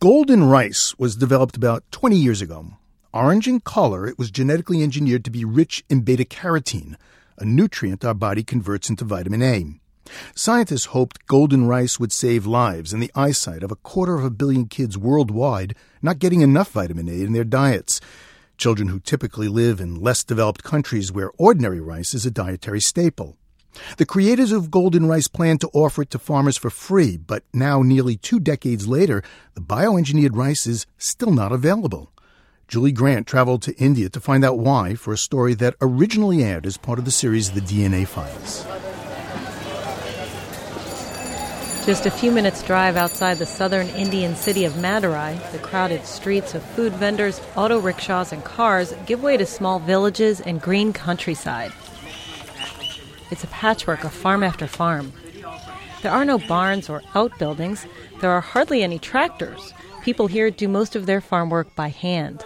Golden rice was developed about 20 years ago. Orange in color, it was genetically engineered to be rich in beta-carotene, a nutrient our body converts into vitamin A. Scientists hoped golden rice would save lives and the eyesight of 250 million kids worldwide not getting enough vitamin A in their diets. Children who typically live in less developed countries where ordinary rice is a dietary staple. The creators of golden rice planned to offer it to farmers for free, but now, nearly 2 decades later, the bioengineered rice is still not available. Julie Grant traveled to India to find out why for a story that originally aired as part of the series The DNA Files. Just a few minutes' drive outside the southern Indian city of Madurai, the crowded streets of food vendors, auto rickshaws, and cars give way to small villages and green countryside. It's a patchwork of farm after farm. There are no barns or outbuildings. There are hardly any tractors. People here do most of their farm work by hand.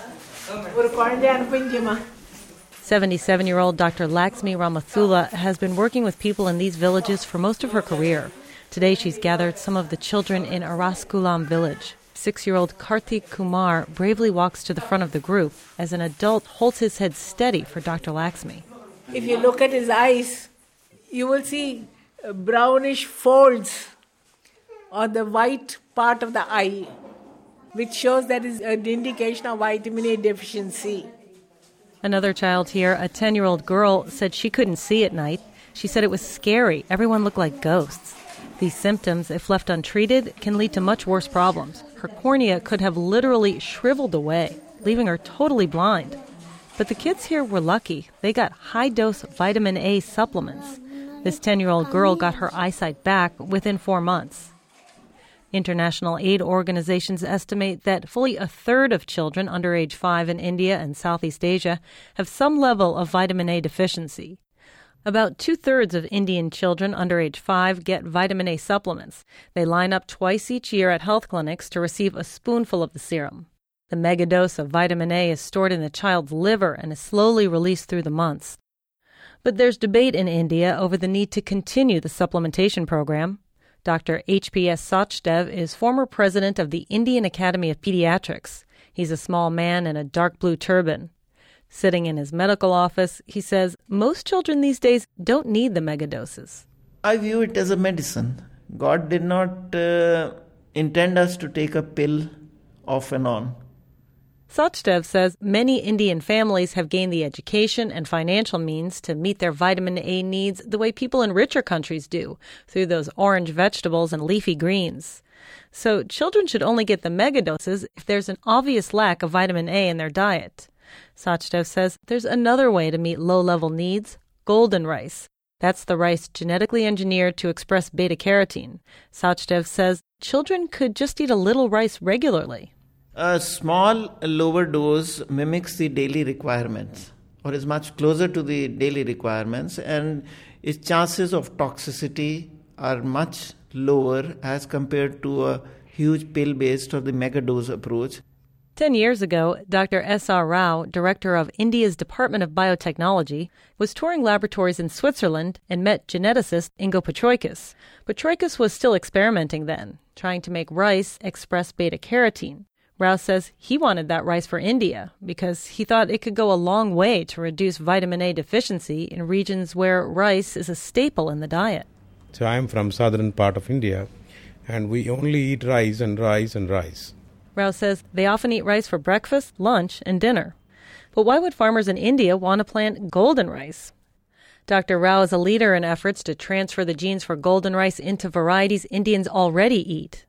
77-year-old Dr. Laxmi Ramathula has been working with people in these villages for most of her career. Today she's gathered some of the children in Araskulam village. 6-year-old Karthik Kumar bravely walks to the front of the group as an adult holds his head steady for Dr. Laxmi. If you look at his eyes, you will see brownish folds on the white part of the eye, which shows that is an indication of vitamin A deficiency. Another child here, a 10-year-old girl, said she couldn't see at night. She said it was scary. Everyone looked like ghosts. These symptoms, if left untreated, can lead to much worse problems. Her cornea could have literally shriveled away, leaving her totally blind. But the kids here were lucky. They got high-dose vitamin A supplements. This 10-year-old girl got her eyesight back within 4 months. International aid organizations estimate that fully a third of children under age 5 in India and Southeast Asia have some level of vitamin A deficiency. About 2/3 of Indian children under age 5 get vitamin A supplements. They line up twice each year at health clinics to receive a spoonful of the serum. The megadose of vitamin A is stored in the child's liver and is slowly released through the months. But there's debate in India over the need to continue the supplementation program. Dr. H.P.S. Sachdev is former president of the Indian Academy of Pediatrics. He's a small man in a dark blue turban. Sitting in his medical office, he says most children these days don't need the megadoses. I view it as a medicine. God did not intend us to take a pill off and on. Sachdev says many Indian families have gained the education and financial means to meet their vitamin A needs the way people in richer countries do, through those orange vegetables and leafy greens. So children should only get the megadoses if there's an obvious lack of vitamin A in their diet. Sachdev says there's another way to meet low-level needs, golden rice. That's the rice genetically engineered to express beta-carotene. Sachdev says children could just eat a little rice regularly. A small lower dose mimics the daily requirements or is much closer to the daily requirements, and its chances of toxicity are much lower as compared to a huge pill-based or the megadose approach. 10 years ago, Dr. S.R. Rao, director of India's Department of Biotechnology, was touring laboratories in Switzerland and met geneticist Ingo Petroikis. Petroikis was still experimenting then, trying to make rice express beta-carotene. Rao says he wanted that rice for India because he thought it could go a long way to reduce vitamin A deficiency in regions where rice is a staple in the diet. So I'm from southern part of India, and we only eat rice and rice and rice. Rao says they often eat rice for breakfast, lunch, and dinner. But why would farmers in India want to plant golden rice? Dr. Rao is a leader in efforts to transfer the genes for golden rice into varieties Indians already eat.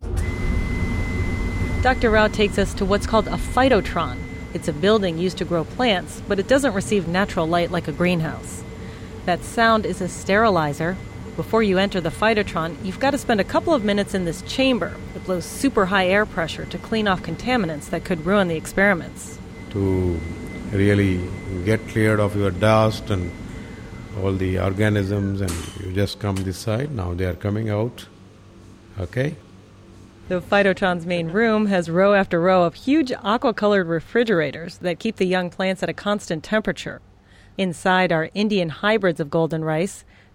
Dr. Rao takes us to what's called a phytotron. It's a building used to grow plants, but it doesn't receive natural light like a greenhouse. That sound is a sterilizer. Before you enter the phytotron, you've got to spend a couple of minutes in this chamber that blows super high air pressure to clean off contaminants that could ruin the experiments. To really get cleared of your dust and all the organisms, and you just come this side. Now they are coming out. Okay? The phytotron's main room has row after row of huge aqua-colored refrigerators that keep the young plants at a constant temperature. Inside are Indian hybrids of golden rice.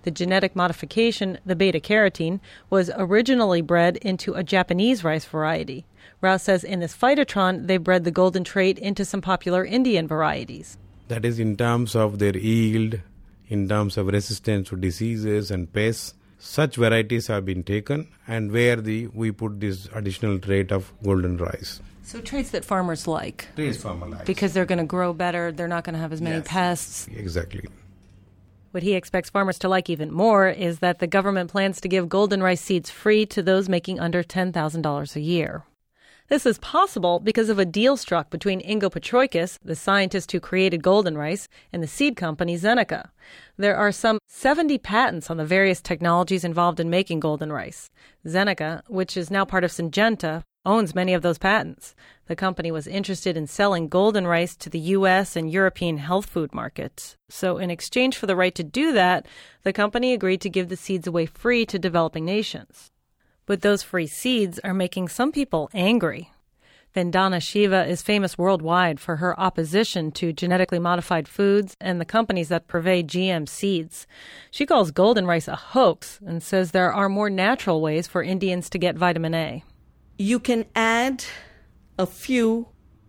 The genetic modification, the beta-carotene, was originally bred into a Japanese rice variety. Rao says in this phytotron, they bred the golden trait into some popular Indian varieties. That is in terms of their yield, in terms of resistance to diseases and pests. Such varieties have been taken, and where we put this additional trait of golden rice. So traits that farmers like. Traits farmers like. Because they're going to grow better, they're not going to have as many pests. Exactly. What he expects farmers to like even more is that the government plans to give golden rice seeds free to those making under $10,000 a year. This is possible because of a deal struck between Ingo Petroikis, the scientist who created golden rice, and the seed company Zeneca. There are some 70 patents on the various technologies involved in making golden rice. Zeneca, which is now part of Syngenta, owns many of those patents. The company was interested in selling golden rice to the U.S. and European health food markets. So in exchange for the right to do that, the company agreed to give the seeds away free to developing nations. But those free seeds are making some people angry. Vandana Shiva is famous worldwide for her opposition to genetically modified foods and the companies that purvey GM seeds. She calls golden rice a hoax and says there are more natural ways for Indians to get vitamin A. You can add a few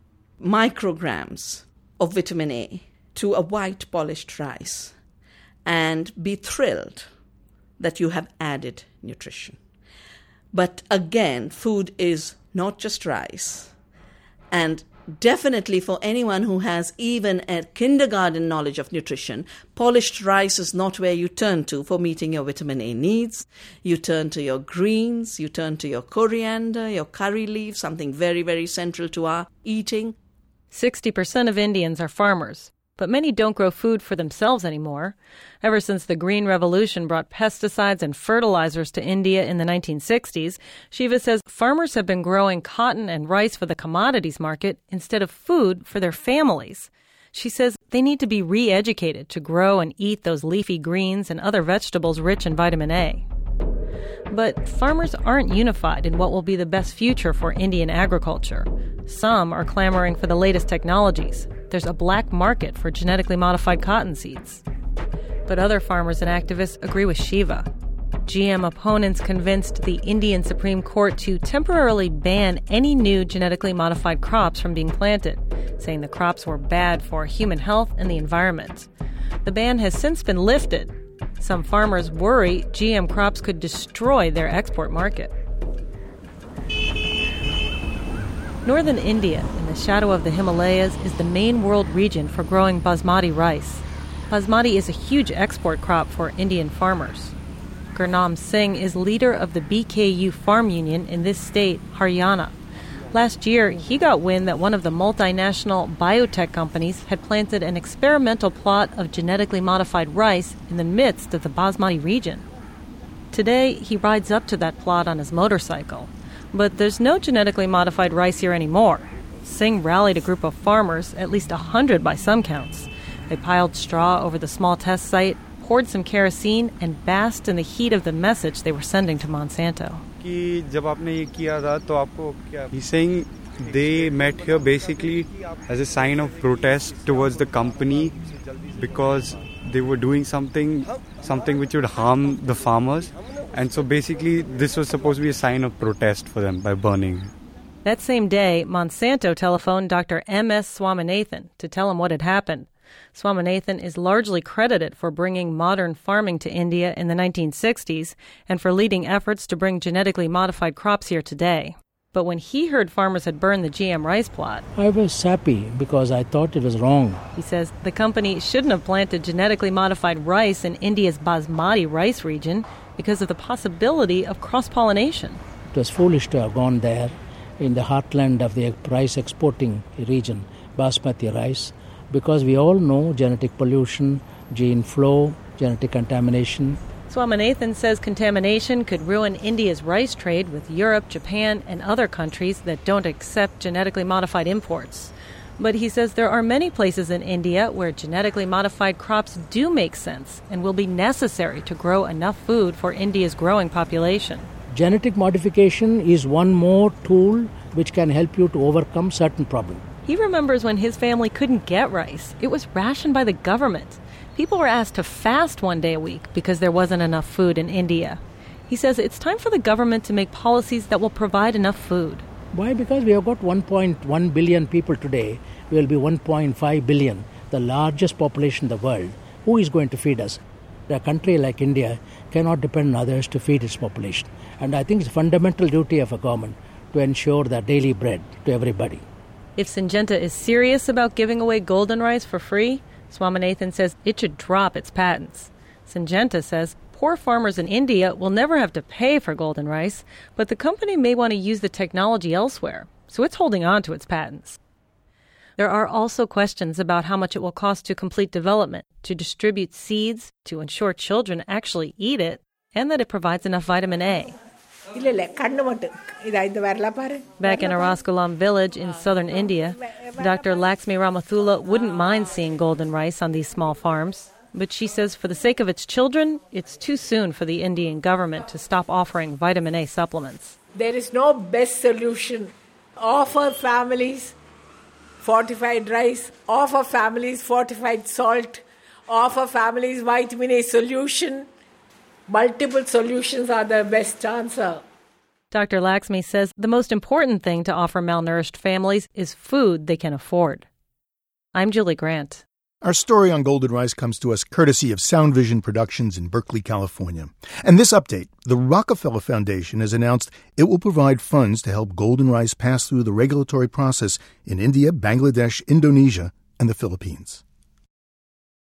micrograms of vitamin A to a white polished rice and be thrilled that you have added nutrition. But again, food is not just rice. And definitely for anyone who has even a kindergarten knowledge of nutrition, polished rice is not where you turn to for meeting your vitamin A needs. You turn to your greens, you turn to your coriander, your curry leaves, something very, very central to our eating. 60% of Indians are farmers, but many don't grow food for themselves anymore. Ever since the Green Revolution brought pesticides and fertilizers to India in the 1960s, Shiva says farmers have been growing cotton and rice for the commodities market instead of food for their families. She says they need to be re-educated to grow and eat those leafy greens and other vegetables rich in vitamin A. But farmers aren't unified in what will be the best future for Indian agriculture. Some are clamoring for the latest technologies. There's a black market for genetically modified cotton seeds. But other farmers and activists agree with Shiva. GM opponents convinced the Indian Supreme Court to temporarily ban any new genetically modified crops from being planted, saying the crops were bad for human health and the environment. The ban has since been lifted. Some farmers worry GM crops could destroy their export market. Northern India, in the shadow of the Himalayas, is the main world region for growing basmati rice. Basmati is a huge export crop for Indian farmers. Gurnam Singh is leader of the BKU farm union in this state, Haryana. Last year, he got wind that one of the multinational biotech companies had planted an experimental plot of genetically modified rice in the midst of the Basmati region. Today, he rides up to that plot on his motorcycle. But there's no genetically modified rice here anymore. Singh rallied a group of farmers, at least 100 by some counts. They piled straw over the small test site, poured some kerosene, and basked in the heat of the message they were sending to Monsanto. He's saying they met here basically as a sign of protest towards the company because they were doing something which would harm the farmers. And so basically this was supposed to be a sign of protest for them by burning. That same day, Monsanto telephoned Dr. M.S. Swaminathan to tell him what had happened. Swaminathan is largely credited for bringing modern farming to India in the 1960s and for leading efforts to bring genetically modified crops here today. But when he heard farmers had burned the GM rice plot, I was happy because I thought it was wrong. He says the company shouldn't have planted genetically modified rice in India's Basmati rice region because of the possibility of cross-pollination. It was foolish to have gone there in the heartland of the rice exporting region, Basmati rice, because we all know genetic pollution, gene flow, genetic contamination. Swaminathan says contamination could ruin India's rice trade with Europe, Japan, and other countries that don't accept genetically modified imports. But he says there are many places in India where genetically modified crops do make sense and will be necessary to grow enough food for India's growing population. Genetic modification is one more tool which can help you to overcome certain problems. He remembers when his family couldn't get rice. It was rationed by the government. People were asked to fast one day a week because there wasn't enough food in India. He says it's time for the government to make policies that will provide enough food. Why? Because we have got 1.1 billion people today. We will be 1.5 billion, the largest population in the world. Who is going to feed us? A country like India cannot depend on others to feed its population. And I think it's a fundamental duty of a government to ensure that daily bread to everybody. If Syngenta is serious about giving away golden rice for free, Swaminathan says it should drop its patents. Syngenta says poor farmers in India will never have to pay for golden rice, but the company may want to use the technology elsewhere, so it's holding on to its patents. There are also questions about how much it will cost to complete development, to distribute seeds, to ensure children actually eat it, and that it provides enough vitamin A. Back in Araskulam village in southern India, Dr. Laxmi Ramathula wouldn't mind seeing golden rice on these small farms, but she says for the sake of its children, it's too soon for the Indian government to stop offering vitamin A supplements. There is no best solution. Offer families fortified rice, offer families fortified salt, offer families vitamin A solution. Multiple solutions are the best answer. Dr. Laxmi says the most important thing to offer malnourished families is food they can afford. I'm Julie Grant. Our story on golden rice comes to us courtesy of Sound Vision Productions in Berkeley, California. And this update, the Rockefeller Foundation has announced it will provide funds to help golden rice pass through the regulatory process in India, Bangladesh, Indonesia, and the Philippines.